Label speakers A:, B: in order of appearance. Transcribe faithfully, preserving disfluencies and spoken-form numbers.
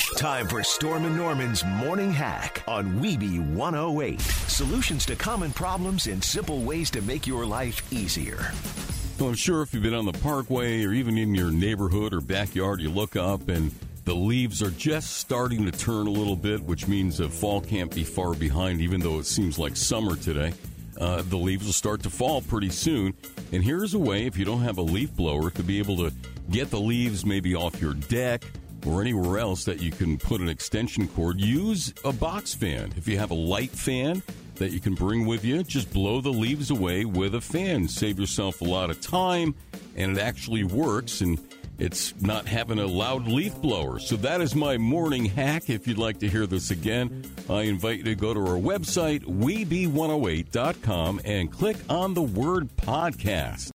A: Time for Storm and Norman's Morning Hack on Weeby one oh eight. Solutions to common problems and simple ways to make your life easier.
B: Well, I'm sure if you've been on the parkway or even in your neighborhood or backyard, you look up and the leaves are just starting to turn a little bit, which means that fall can't be far behind, even though it seems like summer today. Uh, the leaves will start to fall pretty soon. And here's a way, if you don't have a leaf blower, to be able to get the leaves maybe off your deck or anywhere else that you can put an extension cord. Use a box fan. If you have a light fan that you can bring with you, just blow the leaves away with a fan. Save yourself a lot of time, and it actually works, and it's not having a loud leaf blower. So that is my morning hack. If you'd like to hear this again, I invite you to go to our website, weeby one oh eight dot com, and click on the word podcast.